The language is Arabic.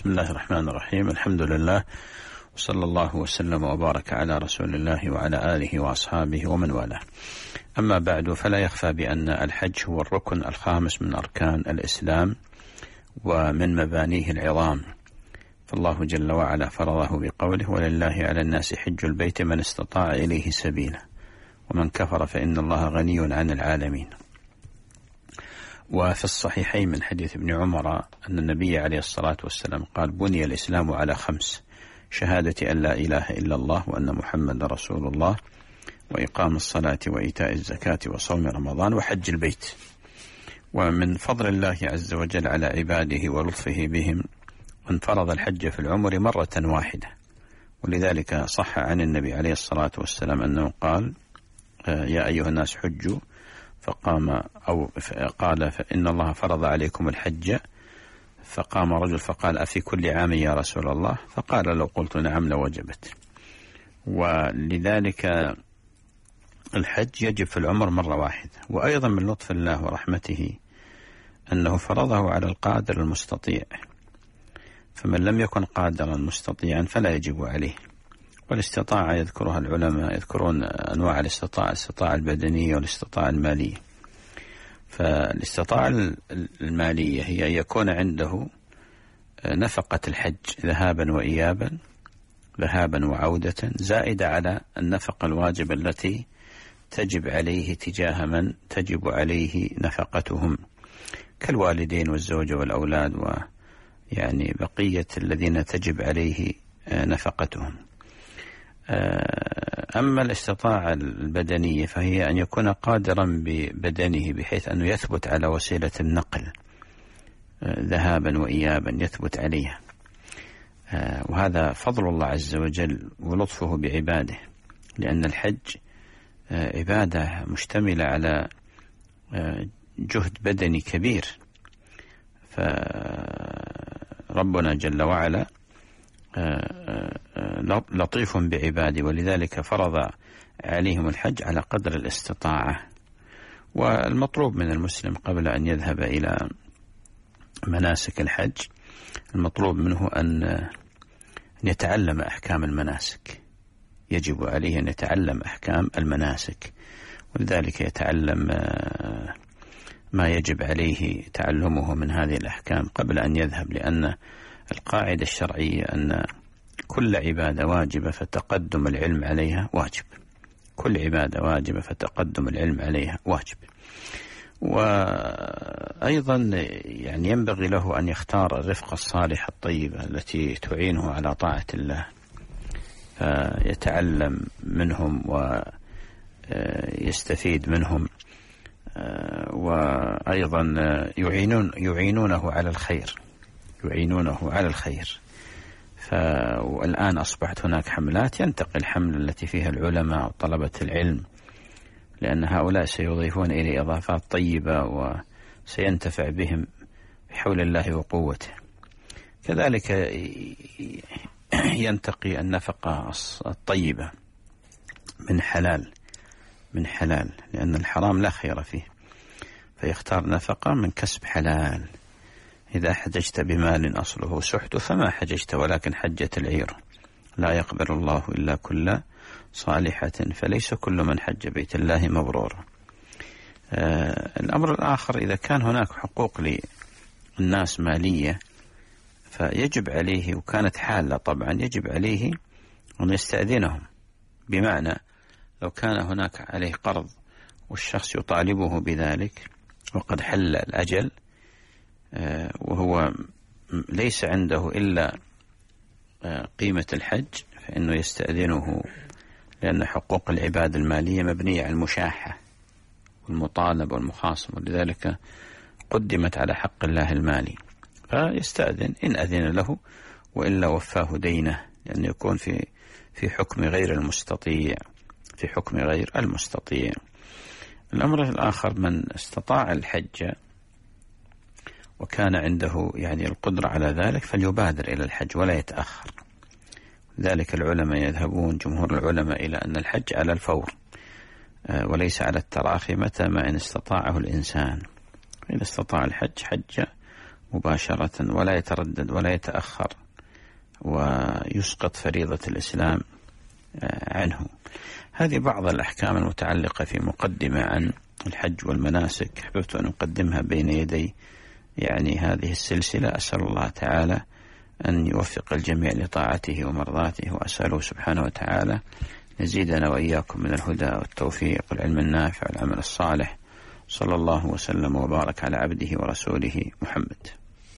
بسم الله الرحمن الرحيم. الحمد لله وصلى الله وسلم وبارك على رسول الله وعلى آله وأصحابه ومن والاه. أما بعد، فلا يخفى بأن الحج هو الركن الخامس من أركان الإسلام ومن مبانيه العظام، فالله جل وعلا فرضه بقوله: ولله على الناس حج البيت من استطاع إليه سبيلا ومن كفر فإن الله غني عن العالمين. وفي الصحيحين من حديث ابن عمر أن النبي عليه الصلاة والسلام قال: بني الإسلام على 5: شهادة أن لا إله إلا الله وأن محمد رسول الله وإقام الصلاة وإيتاء الزكاة وصوم رمضان وحج البيت. ومن فضل الله عز وجل على عباده ولطفه بهم أن فرض الحج في العمر مرة واحدة، ولذلك صح عن النبي عليه الصلاة والسلام أنه قال: يا أيها الناس حجوا، قال: فإن الله فرض عليكم الحج. فقام رجل فقال: أفي كل عام يا رسول الله؟ فقال: لو قلت نعم لوجبت. ولذلك الحج يجب في العمر مرة واحدة. وأيضا من لطف الله ورحمته أنه فرضه على القادر المستطيع، فمن لم يكن قادرا مستطيعا فلا يجب عليه. والاستطاعة يذكرها العلماء، يذكرون أنواع الاستطاعة: الاستطاعة البدنية والاستطاعة المالية. فالاستطاعة المالية هي أن يكون عنده نفقة الحج ذهابا وإيابا، ذهابا وعودة، زائدة على النفقة الواجبة التي تجب عليه تجاه من تجب عليه نفقتهم كالوالدين والزوجة والأولاد، ويعني بقية الذين تجب عليه نفقتهم. أما الاستطاعة البدنية فهي أن يكون قادرا ببدنه بحيث أنه يثبت على وسيلة النقل ذهابا وإيابا، يثبت عليها. وهذا فضل الله عز وجل ولطفه بعباده، لأن الحج عبادة مشتملة على جهد بدني كبير، فربنا جل وعلا لطيف بعباده، ولذلك فرض عليهم الحج على قدر الاستطاعة. والمطلوب من المسلم قبل أن يذهب إلى مناسك الحج، المطلوب منه أن يتعلم أحكام المناسك. يجب عليه أن يتعلم أحكام المناسك، ولذلك يتعلم ما يجب عليه تعلمه من هذه الأحكام قبل أن يذهب، لأن القاعدة الشرعية أن كل عبادة واجبة فتقدم العلم عليها واجب. كل عبادة واجبة فتقدم العلم عليها واجب. وأيضا يعني ينبغي له أن يختار الرفقة الصالحة الطيبة التي تعينه على طاعة الله، فيتعلم منهم ويستفيد منهم، وأيضا يعينونه على الخير، يعينونه على الخير. والآن أصبحت هناك حملات، ينتقي الحملة التي فيها العلماء وطلبة العلم، لأن هؤلاء سيضيفون إليه إضافات طيبة وسينتفع بهم بحول الله وقوته. كذلك ينتقي النفقة الطيبة من حلال، لأن الحرام لا خير فيه، فيختار نفقة من كسب حلال. إذا حججت بمال أصله سحت فما حججت ولكن حجة العير، لا يقبل الله إلا كل صالحة، فليس كل من حج بيت الله مبرور. الأمر الآخر، إذا كان هناك حقوق للناس مالية فيجب عليه، وكانت حالة طبعا، يجب عليه أن يستأذنهم. بمعنى لو كان هناك عليه قرض والشخص يطالبه بذلك وقد حل الأجل وهو ليس عنده إلا قيمة الحج، فإنه يستأذنه، لأن حقوق العباد المالية مبنية على المشاحة والمطالبة والمخاصمة، ولذلك قدمت على حق الله المالي. فيستأذن، إن أذن له، وإلا وفاه دينه، لأنه يكون في حكم غير المستطيع، في حكم غير المستطيع. الأمر الآخر، من استطاع الحج وكان عنده يعني القدرة على ذلك فليبادر إلى الحج ولا يتأخر. ذلك العلماء يذهبون، جمهور العلماء، إلى أن الحج على الفور وليس على التراخي، متى ما إن استطاعه الإنسان. إذا استطاع الحج حج، مباشرة ولا يتردد ولا يتأخر ويسقط فريضة الإسلام عنه. هذه بعض الأحكام المتعلقة في مقدمة عن الحج والمناسك حببت أن أقدمها بين يدي هذه السلسلة. أسأل الله تعالى أن يوفق الجميع لطاعته ومرضاته، وأسأله سبحانه وتعالى يزيدنا وإياكم من الهدى والتوفيق والعلم النافع والعمل الصالح. صلى الله وسلم وبارك على عبده ورسوله محمد.